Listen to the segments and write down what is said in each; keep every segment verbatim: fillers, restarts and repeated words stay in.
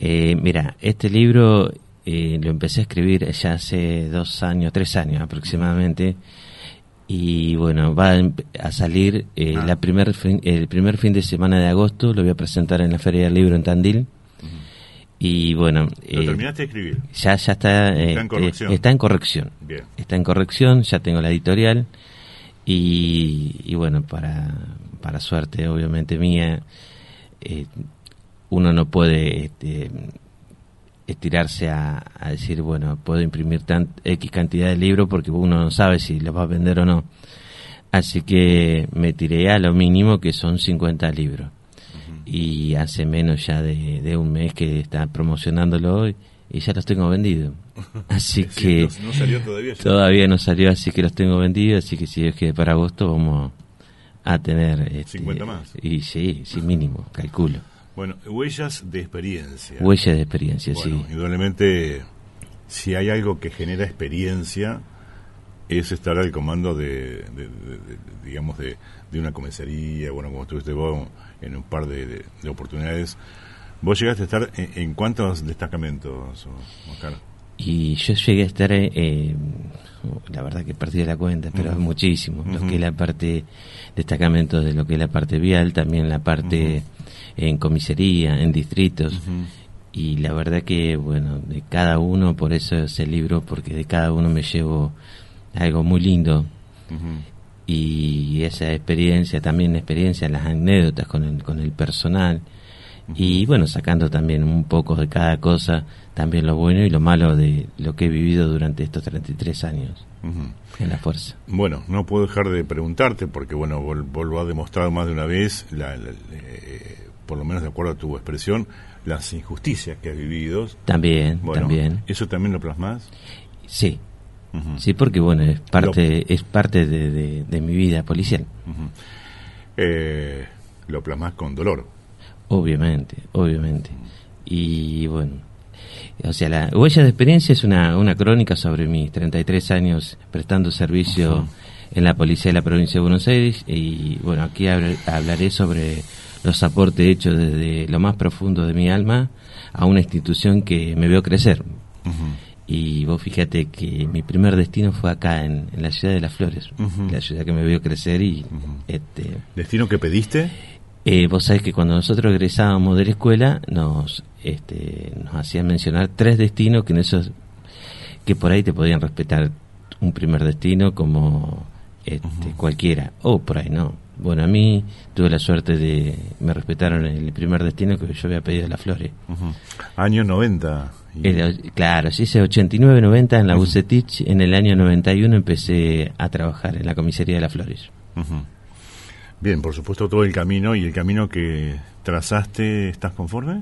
Eh, mira, este libro eh, lo empecé a escribir ya hace dos años, tres años aproximadamente, y bueno, va a, a salir eh, ah. la primer fin, el primer fin de semana de agosto. Lo voy a presentar en la Feria del Libro en Tandil. Uh-huh. Y bueno, ¿lo eh, terminaste de escribir? Ya, ya está, eh, está en corrección. Eh, está en corrección. Bien. Está en corrección, ya tengo la editorial. Y, y bueno, para, para suerte obviamente mía, eh, uno no puede este, estirarse a, a decir, bueno, puedo imprimir tan X cantidad de libros porque uno no sabe si los va a vender o no. Así que me tiré a lo mínimo, que son cincuenta libros. Uh-huh. Y hace menos ya de, de un mes que está promocionándolo y, y ya los tengo vendidos. Así sí, que no, no salió todavía. Ya. Todavía no salió, así que los tengo vendidos. Así que si es que para agosto vamos a tener este, cincuenta más. Y sí, sí, mínimo, calculo. Bueno, huellas de experiencia. Huellas de experiencia, bueno, sí. Indudablemente, si hay algo que genera experiencia, es estar al comando de, de, de, de digamos, de, de una comisaría. Bueno, como estuviste vos en un par de, de, de oportunidades. ¿Vos llegaste a estar en, en cuántos destacamentos, Oscar? Y yo llegué a estar, eh, la verdad que perdí la cuenta, pero uh-huh. muchísimo. Uh-huh. Lo que es la parte, destacamento de lo que es la parte vial, también la parte uh-huh. en comisaría, en distritos. Uh-huh. Y la verdad que, bueno, de cada uno, por eso ese libro, porque de cada uno me llevo algo muy lindo. Uh-huh. Y esa experiencia, también la experiencia, las anécdotas con el, con el personal. Y bueno, sacando también un poco de cada cosa, también lo bueno y lo malo de lo que he vivido durante estos treinta y tres años uh-huh. en la fuerza. Bueno, no puedo dejar de preguntarte, porque bueno, vos, vos lo has demostrado más de una vez, la, la, eh, por lo menos de acuerdo a tu expresión, las injusticias que has vivido. También, bueno, también. ¿Eso también lo plasmás? Sí, uh-huh. sí, porque bueno, es parte, lo, es parte de, de, de mi vida policial. Uh-huh. eh, lo plasmás con dolor. Obviamente, obviamente. Y bueno, o sea, la huella de experiencia es una, una crónica sobre mis treinta y tres años prestando servicio uh-huh. en la policía de la provincia de Buenos Aires. Y bueno, aquí hab- hablaré sobre los aportes hechos desde lo más profundo de mi alma a una institución que me vio crecer. Uh-huh. Y vos fíjate que mi primer destino fue acá, en, en la ciudad de Las Flores, uh-huh. la ciudad que me vio crecer. Y uh-huh. este ¿Destino que pediste? Eh, vos sabés que cuando nosotros egresábamos de la escuela nos este, nos hacían mencionar tres destinos que en esos que por ahí te podían respetar un primer destino como este, uh-huh. cualquiera, o por ahí no. Bueno, a mí tuve la suerte de me respetaron el primer destino que yo había pedido a Las Flores. Uh-huh. Año noventa. Y... El, claro, sí, hice ochenta y nueve noventa en la uh-huh. Bucetich. En el año noventa y uno empecé a trabajar en la comisaría de Las Flores. Uh-huh. Bien, por supuesto, todo el camino y el camino que trazaste, ¿estás conforme?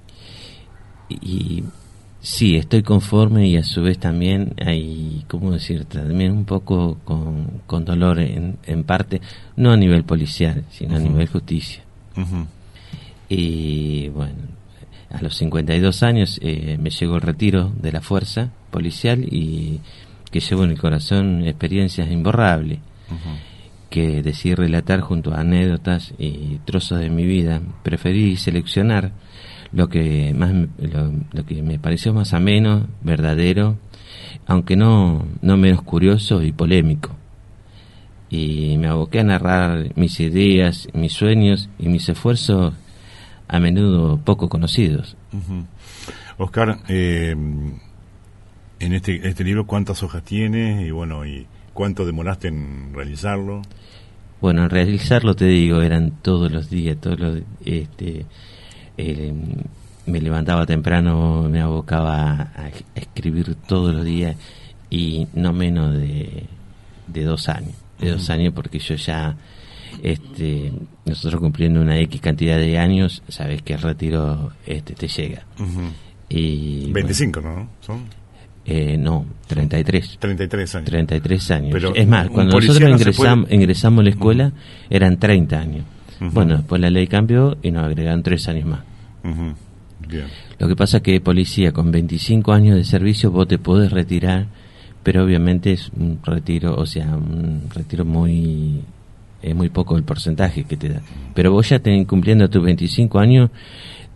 Y sí, estoy conforme, y a su vez también hay, ¿cómo decir? También un poco con, con dolor en, en parte, no a nivel policial, sino uh-huh. a nivel justicia. Uh-huh. Y bueno, a los cincuenta y dos años eh, me llegó el retiro de la fuerza policial, y que llevo en el corazón experiencias imborrables. Uh-huh. Que decidí relatar junto a anécdotas y trozos de mi vida. Preferí seleccionar lo que más lo, lo que me pareció más ameno, verdadero, aunque no no menos curioso y polémico. Y me aboqué a narrar mis ideas, mis sueños y mis esfuerzos, a menudo poco conocidos. Uh-huh. Oscar, eh, en este este libro, ¿cuántas hojas tiene? Y bueno, y ¿cuánto demoraste en realizarlo? Bueno, en realizarlo, te digo, eran todos los días, todos los, este, eh, me levantaba temprano, me abocaba a, a escribir todos los días, y no menos de, de dos años, de uh-huh. dos años, porque yo ya, este, nosotros cumpliendo una X cantidad de años, sabes que el retiro este te llega. Uh-huh. Y veinticinco, bueno, ¿no? ¿Son? Eh, no, treinta y tres. treinta y tres años. treinta y tres años. Pero es más, cuando nosotros no ingresam, puede... ingresamos a la escuela, uh-huh. eran treinta años. Uh-huh. Bueno, después la ley cambió y nos agregaron tres años más. Uh-huh. Bien. Lo que pasa es que policía con veinticinco años de servicio vos te podés retirar, pero obviamente es un retiro, o sea, un retiro muy... es muy poco el porcentaje que te da. Pero vos ya ten, cumpliendo tus veinticinco años,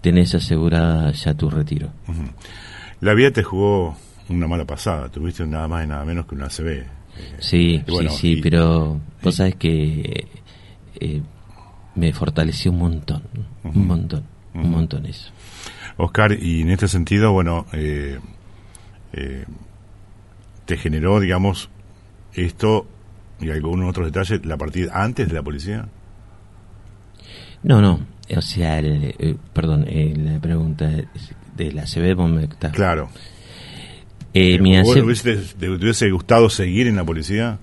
tenés asegurada ya tu retiro. Uh-huh. La vida te jugó una mala pasada, tuviste nada más y nada menos que una A C V. Eh, sí, bueno, sí, sí, y, pero vos y, sabés que eh, me fortaleció un montón, uh-huh. un montón, uh-huh. un montón eso. Oscar, y en este sentido, bueno, eh, eh, te generó, digamos, esto y algunos otros detalles, la partida antes de la policía. No, no, o sea, el, eh, perdón, eh, la pregunta de la A C V, vos me estás... Claro. Eh, eh, mi ¿Vos A C V... hubiese, te hubiese gustado seguir en la policía?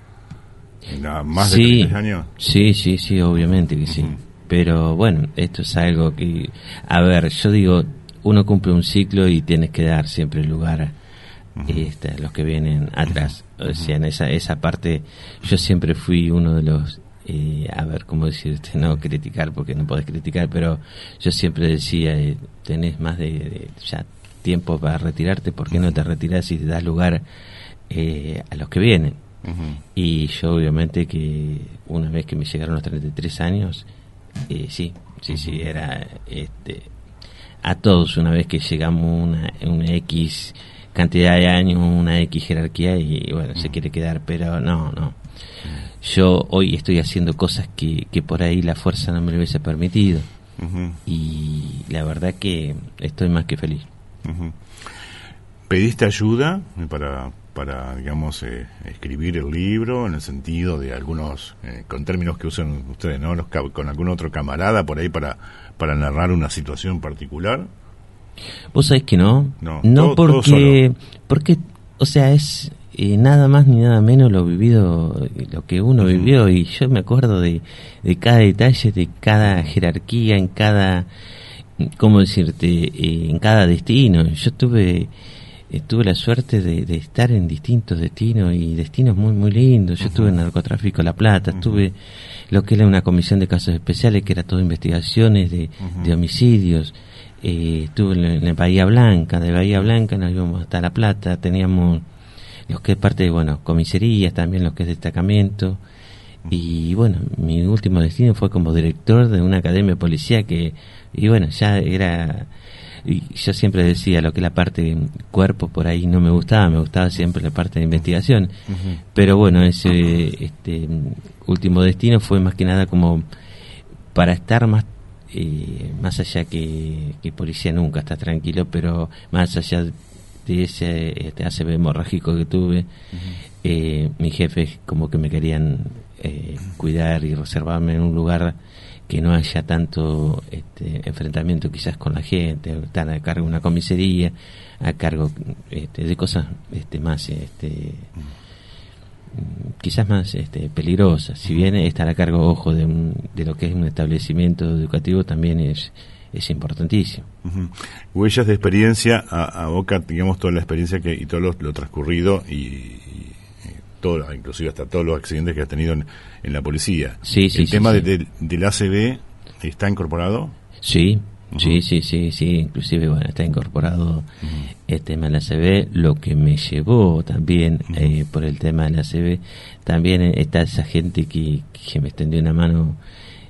¿Más de sí, treinta años? Sí, sí, sí, obviamente que sí. Uh-huh. Pero bueno, esto es algo que... A ver, yo digo, uno cumple un ciclo y tienes que dar siempre lugar uh-huh. este, a los que vienen atrás. Uh-huh. O sea, en esa, esa parte yo siempre fui uno de los... Eh, a ver, ¿cómo decirte? No criticar, porque no podés criticar, pero yo siempre decía, eh, tenés más de, de ya tiempo para retirarte, ¿por qué no te retirás y te das lugar eh, a los que vienen? Uh-huh. Y yo obviamente que una vez que me llegaron los treinta y tres años, eh, sí, sí, uh-huh. sí, era este, a todos una vez que llegamos una, una X cantidad de años, una X jerarquía y bueno, uh-huh. se quiere quedar, pero no, no. Yo hoy estoy haciendo cosas que, que por ahí la fuerza no me lo hubiese permitido. Uh-huh. Y la verdad que estoy más que feliz. Uh-huh. ¿Pediste ayuda para, para digamos, eh, escribir el libro en el sentido de algunos, eh, con términos que usan ustedes, ¿no? Los, con algún otro camarada por ahí para, para narrar una situación particular? ¿Vos sabés que no? No, no todo, porque, todo porque, o sea, es... Eh, nada más ni nada menos lo vivido, lo que uno uh-huh. vivió, y yo me acuerdo de, de cada detalle, de cada jerarquía, en cada, ¿cómo decirte?, eh, en cada destino. Yo tuve eh, tuve la suerte de, de estar en distintos destinos y destinos muy muy lindos. Yo uh-huh. estuve en narcotráfico La Plata, uh-huh. estuve lo que era una comisión de casos especiales, que era todo investigaciones de, uh-huh. de homicidios. Eh, estuve en, en la Bahía Blanca, de Bahía Blanca nos íbamos hasta La Plata, teníamos los que es parte de, bueno, comisarías, también los que es destacamento, y bueno, mi último destino fue como director de una academia de policía que, y bueno, ya era, y yo siempre decía, lo que es la parte cuerpo por ahí no me gustaba, me gustaba siempre la parte de investigación, uh-huh. pero bueno, ese este último destino fue más que nada como para estar más eh, más allá que, que policía nunca está tranquilo, pero más allá de de ese este A C V hemorrágico que tuve, uh-huh. eh, mis jefes como que me querían eh, cuidar y reservarme en un lugar que no haya tanto este enfrentamiento quizás con la gente, estar a cargo de una comisaría, a cargo este, de cosas este más este uh-huh. quizás más este peligrosas. Si bien estar a cargo, ojo, de, un, de lo que es un establecimiento educativo también es es importantísimo. Uh-huh. Huellas de experiencia a, a Boca, digamos, toda la experiencia que y todo lo, lo transcurrido y, y, y todo, inclusive hasta todos los accidentes que has tenido en, en la policía. Sí, sí, ¿El sí, tema sí. De, de, del A C V está incorporado? Sí, uh-huh. sí, sí, sí, sí, inclusive, bueno, está incorporado uh-huh. el tema del A C V, lo que me llevó también uh-huh. eh, por el tema del A C V, también está esa gente que, que me extendió una mano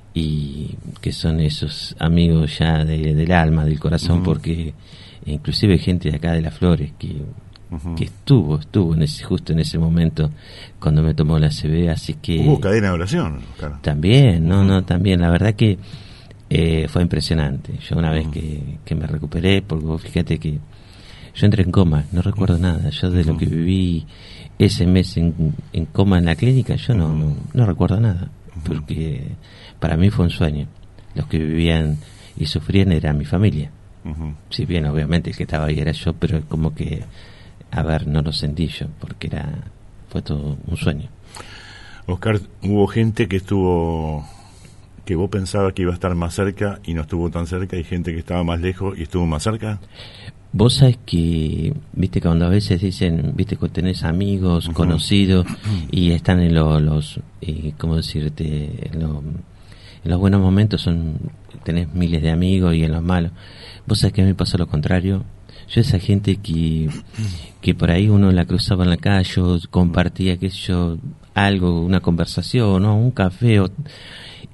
y que son esos amigos ya de, del alma, del corazón, uh-huh. porque inclusive gente de acá de Las Flores que, uh-huh. que estuvo, estuvo en ese, justo en ese momento cuando me tomó la A C V, así que... Hubo cadena de oración, claro. También, no, uh-huh. no, también, la verdad que eh, fue impresionante. Yo una uh-huh. vez que, que me recuperé, porque vos fíjate que yo entré en coma, no recuerdo uh-huh. nada, yo de uh-huh. lo que viví ese mes en, en coma en la clínica, yo no, uh-huh. no, no recuerdo nada, uh-huh. porque... Para mí fue un sueño. Los que vivían y sufrían era mi familia. Uh-huh. Si bien, obviamente, el que estaba ahí era yo, pero como que, a ver, no lo sentí yo, porque era fue todo un sueño. Oscar, hubo gente que estuvo, que vos pensabas que iba a estar más cerca y no estuvo tan cerca, y gente que estaba más lejos y estuvo más cerca. Vos sabés que, viste, cuando a veces dicen, viste, que tenés amigos, uh-huh. conocidos, y están en lo, los, eh, ¿cómo decirte?, en lo... En los buenos momentos son tenés miles de amigos y en los malos. Vos sabés que a mí me pasó lo contrario. Yo esa gente que que por ahí uno la cruzaba en la calle, compartía, qué sé yo, algo, una conversación, ¿no? Un café, o,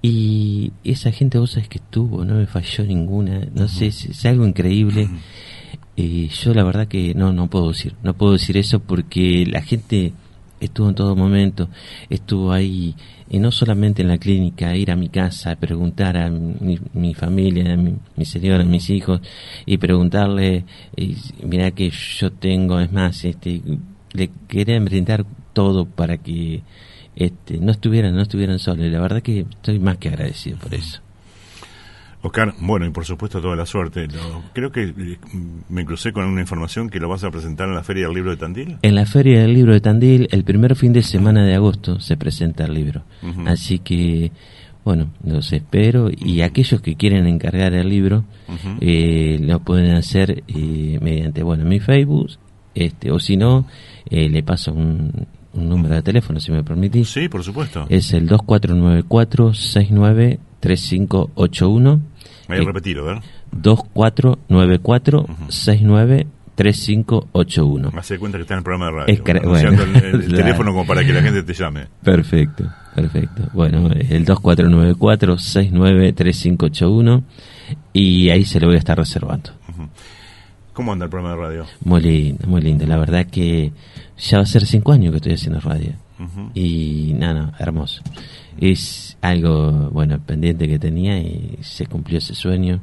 Y esa gente, vos sabés que estuvo, no me falló ninguna, no uh-huh. sé, es, es algo increíble. Uh-huh. Eh, yo la verdad que no, no puedo decir, no puedo decir eso porque la gente estuvo en todo momento, estuvo ahí, y no solamente en la clínica, ir a mi casa, a preguntar a mi, mi familia, a mi, mi señora, a mis hijos, y preguntarle, y mirá que yo tengo, es más, este, le querían brindar todo para que este, no estuvieran, no estuvieran solos. La verdad que estoy más que agradecido por eso. Oscar, bueno, y por supuesto toda la suerte. Lo, creo que me crucé con una información que lo vas a presentar en la Feria del Libro de Tandil. En la Feria del Libro de Tandil, el primer fin de semana de agosto se presenta el libro. Uh-huh. Así que, bueno, los espero. Y uh-huh. aquellos que quieren encargar el libro, uh-huh. eh, lo pueden hacer eh, mediante, bueno, mi Facebook, este, o si no, eh, le paso un, un número de teléfono, si me permitís. Sí, por supuesto. Es el dos cuatro nueve cuatro, seis nueve tres cinco ocho uno. Voy a repetir, ¿verdad? dos cuatro nueve cuatro, seis nueve tres cinco ocho uno. Me hace cuenta que está en el programa de radio. Es cre- bueno, el, el, el teléfono como para que la gente te llame. Perfecto, perfecto. Bueno, el dos cuatro nueve cuatro, seis nueve tres cinco ocho uno y ahí se lo voy a estar reservando. Uh-huh. ¿Cómo anda el programa de radio? Muy lindo, muy lindo. La verdad que ya va a ser cinco años que estoy haciendo radio. Uh-huh. Y nada, no, hermoso. Es algo, bueno, pendiente que tenía y se cumplió ese sueño.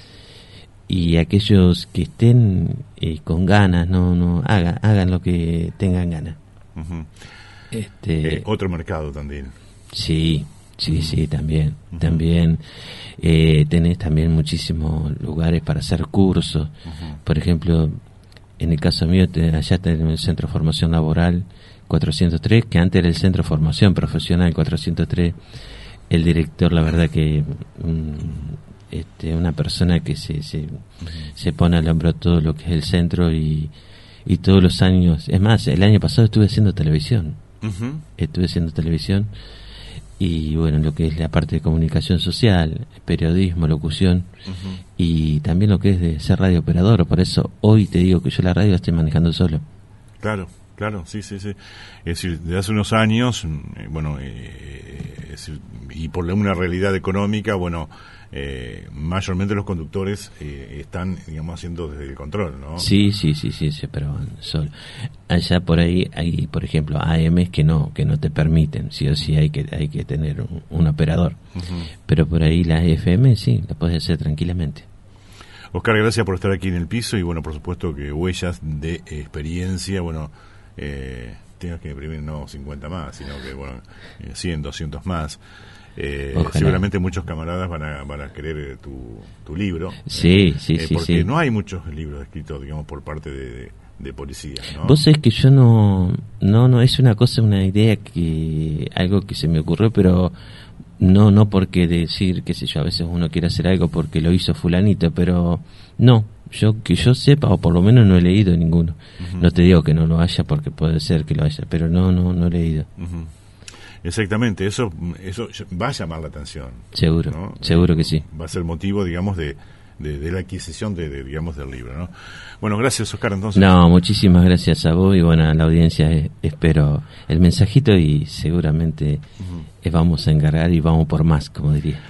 Y aquellos que estén eh, con ganas, no, no hagan, hagan lo que tengan ganas. Uh-huh. Este, eh, otro mercado también. Sí, sí, uh-huh. sí, también, uh-huh. también. Eh, tenés también muchísimos lugares para hacer cursos. Uh-huh. Por ejemplo, en el caso mío, te, allá tenemos el Centro de Formación Laboral cuatrocientos tres, que antes era el Centro de Formación Profesional cuatrocientos tres. El director, la verdad que um, este, una persona que se, se, uh-huh. se pone al hombro todo lo que es el centro y, y todos los años, es más, el año pasado estuve haciendo televisión. Uh-huh. Estuve haciendo televisión y bueno, lo que es la parte de comunicación social, periodismo, locución, uh-huh. y también lo que es de ser radiooperador. Por eso hoy te digo que yo la radio la estoy manejando solo. Claro. Claro, sí, sí, sí. Es decir, desde hace unos años, eh, bueno, eh, es decir, y por una realidad económica, bueno, eh, mayormente los conductores eh, están, digamos, haciendo desde el control, ¿no? Sí, sí, sí, sí, sí, pero solo. Allá por ahí hay, por ejemplo, A Ms que no, que no te permiten, sí o sí hay que, hay que tener un, un operador. Uh-huh. Pero por ahí las F M sí, la puedes hacer tranquilamente. Oscar, gracias por estar aquí en el piso y bueno, por supuesto que huellas de experiencia, bueno, eh, tengas que imprimir no cincuenta más, sino que bueno, cien, doscientos más. Eh, seguramente muchos camaradas van a, van a querer tu, tu libro. Sí, sí, eh, sí. Porque sí. no hay muchos libros escritos, digamos, por parte de, de, de policía, ¿no? Vos sabés que yo no, no, no, es una cosa, una idea que, algo que se me ocurrió, pero no, no porque decir, qué sé yo, a veces uno quiere hacer algo porque lo hizo fulanito, pero no. Yo que yo sepa, o por lo menos no he leído ninguno. Uh-huh. No te digo que no lo haya porque puede ser que lo haya, pero no no no he leído. Uh-huh. Exactamente, eso eso va a llamar la atención. Seguro, ¿no? Seguro que sí. Va a ser motivo, digamos, de, de, de la adquisición de, de, digamos, del libro, ¿no? Bueno, gracias, Oscar, entonces. No, muchísimas gracias a vos y bueno, a la audiencia eh, espero el mensajito y seguramente uh-huh. eh, vamos a encargar y vamos por más, como diría.